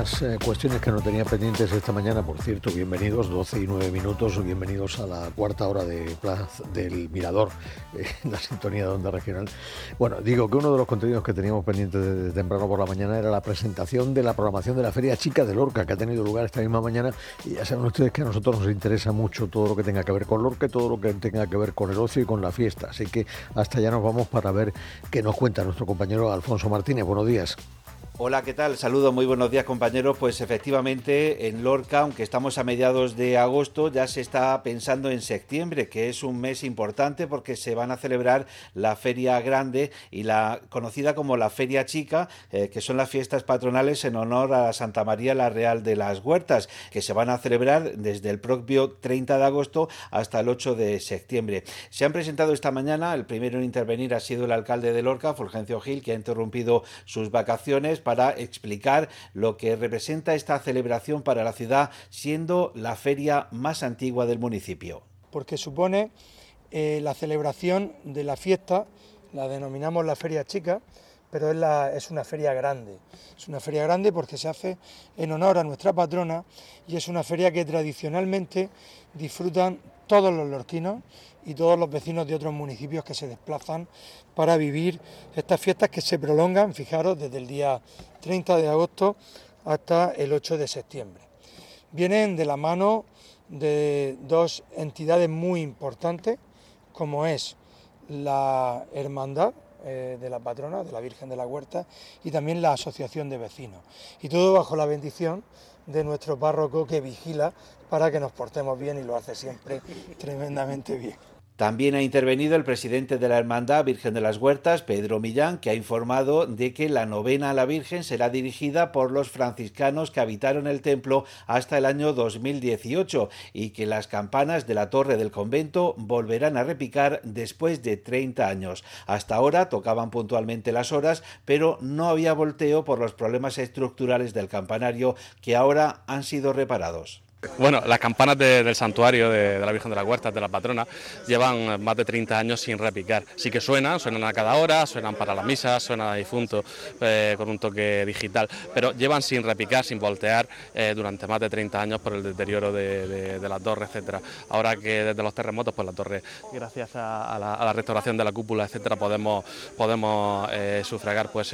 las cuestiones que no tenía pendientes esta mañana. Por cierto, bienvenidos, 12 y 9 minutos, bienvenidos a la cuarta hora de del Mirador, en la sintonía de Onda Regional. Bueno, digo que uno de los contenidos que teníamos pendientes de temprano por la mañana era la presentación de la programación de la Feria Chica de Lorca, que ha tenido lugar esta misma mañana, y ya saben ustedes que a nosotros nos interesa mucho todo lo que tenga que ver con Lorca, todo lo que tenga que ver con el ocio y con la fiesta, así que hasta allá nos vamos para ver qué nos cuenta nuestro compañero Alfonso Martínez. Buenos días. Hola, ¿qué tal? Saludos, muy buenos días, compañeros. Pues efectivamente en Lorca, aunque estamos a mediados de agosto, ya se está pensando en septiembre, que es un mes importante porque se van a celebrar la Feria Grande y la conocida como la Feria Chica, que son las fiestas patronales en honor a Santa María la Real de las Huertas, que se van a celebrar desde el propio 30 de agosto hasta el 8 de septiembre. Se han presentado esta mañana, el primero en intervenir ha sido el alcalde de Lorca, Fulgencio Gil, que ha interrumpido sus vacaciones para explicar lo que representa esta celebración para la ciudad, siendo la feria más antigua del municipio. Porque supone la celebración de la fiesta, la denominamos la Feria Chica, pero es una feria grande. Es una feria grande porque se hace en honor a nuestra patrona y es una feria que tradicionalmente disfrutan todos los lorquinos y todos los vecinos de otros municipios que se desplazan para vivir estas fiestas que se prolongan, fijaros, desde el día 30 de agosto hasta el 8 de septiembre. Vienen de la mano de dos entidades muy importantes, como es la Hermandad de la Patrona, de la Virgen de la Huerta, y también la Asociación de Vecinos. Y todo bajo la bendición de nuestro párroco, que vigila para que nos portemos bien, y lo hace siempre tremendamente bien. También ha intervenido el presidente de la Hermandad Virgen de las Huertas, Pedro Millán, que ha informado de que la novena a la Virgen será dirigida por los franciscanos que habitaron el templo hasta el año 2018 y que las campanas de la torre del convento volverán a repicar después de 30 años. Hasta ahora tocaban puntualmente las horas, pero no había volteo por los problemas estructurales del campanario, que ahora han sido reparados. Bueno, las campanas del santuario de la Virgen de las Huertas, de la patrona, llevan más de 30 años sin repicar. Sí que suenan a cada hora, suenan para las misas, suenan a difunto con un toque digital, pero llevan sin repicar, sin voltear durante más de 30 años por el deterioro de la torre, etcétera. Ahora que desde los terremotos, pues la torre, gracias a la restauración de la cúpula, etcétera, podemos sufragar pues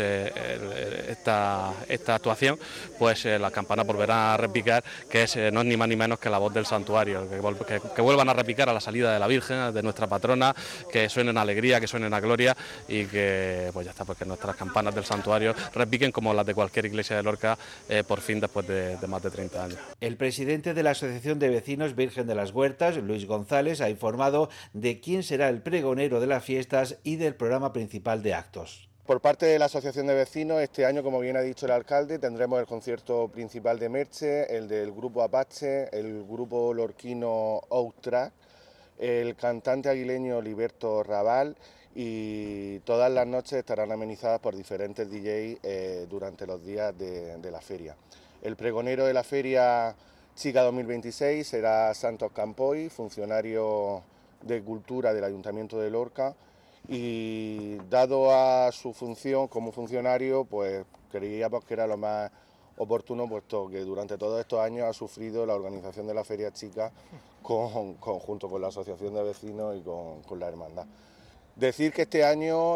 esta actuación, pues las campanas volverán a repicar, que no es ni más ni menos que la voz del santuario, que vuelvan a repicar a la salida de la Virgen, de nuestra patrona, que suenen a alegría, que suenen a gloria, y que pues ya está, porque nuestras campanas del santuario repiquen como las de cualquier iglesia de Lorca, por fin, después de más de 30 años. El presidente de la Asociación de Vecinos Virgen de las Huertas, Luis González, ha informado de quién será el pregonero de las fiestas y del programa principal de actos. Por parte de la Asociación de Vecinos, este año, como bien ha dicho el alcalde, tendremos el concierto principal de Merche, el del grupo Apache, el grupo lorquino Outtrack, el cantante aguileño Liberto Raval, y todas las noches estarán amenizadas por diferentes DJs durante los días de la feria. El pregonero de la Feria Chica 2026 será Santos Campoy, funcionario de Cultura del Ayuntamiento de Lorca, y dado a su función como funcionario, pues creíamos que era lo más oportuno, puesto que durante todos estos años ha sufrido la organización de la Feria Chica junto con la Asociación de Vecinos y con la Hermandad. Decir que este año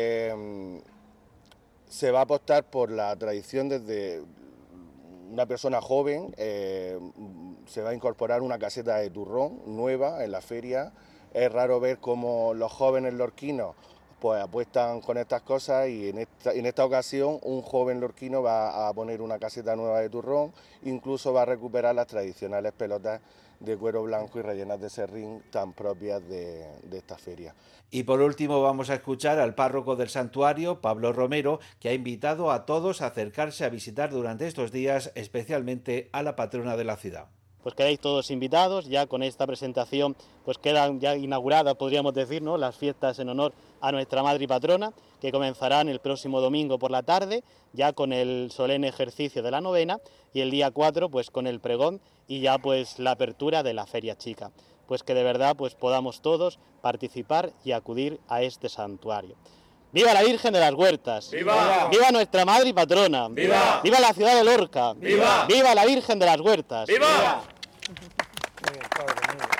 se va a apostar por la tradición desde una persona joven, se va a incorporar una caseta de turrón nueva en la feria. Es raro ver cómo los jóvenes lorquinos pues apuestan con estas cosas, y en esta ocasión un joven lorquino va a poner una caseta nueva de turrón, incluso va a recuperar las tradicionales pelotas de cuero blanco y rellenas de serrín tan propias de esta feria. Y por último vamos a escuchar al párroco del santuario, Pablo Romero, que ha invitado a todos a acercarse a visitar durante estos días, especialmente a la patrona de la ciudad. Pues quedáis todos invitados. Ya con esta presentación pues quedan ya inauguradas, podríamos decir, ¿no?, las fiestas en honor a nuestra madre y patrona, que comenzarán el próximo domingo por la tarde, ya con el solemne ejercicio de la novena, y el día 4 pues con el pregón y ya pues la apertura de la Feria Chica. Pues que de verdad pues podamos todos participar y acudir a este santuario. ¡Viva la Virgen de las Huertas! ¡Viva! ¡Viva nuestra madre y patrona! ¡Viva! ¡Viva la ciudad de Lorca! ¡Viva! ¡Viva la Virgen de las Huertas! ¡Viva! Muy bien, padre, muy bien.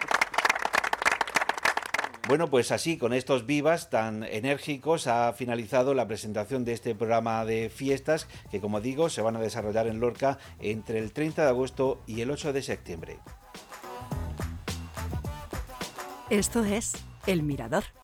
Bueno, pues así, con estos vivas tan enérgicos, ha finalizado la presentación de este programa de fiestas que, como digo, se van a desarrollar en Lorca entre el 30 de agosto y el 8 de septiembre. Esto es El Mirador.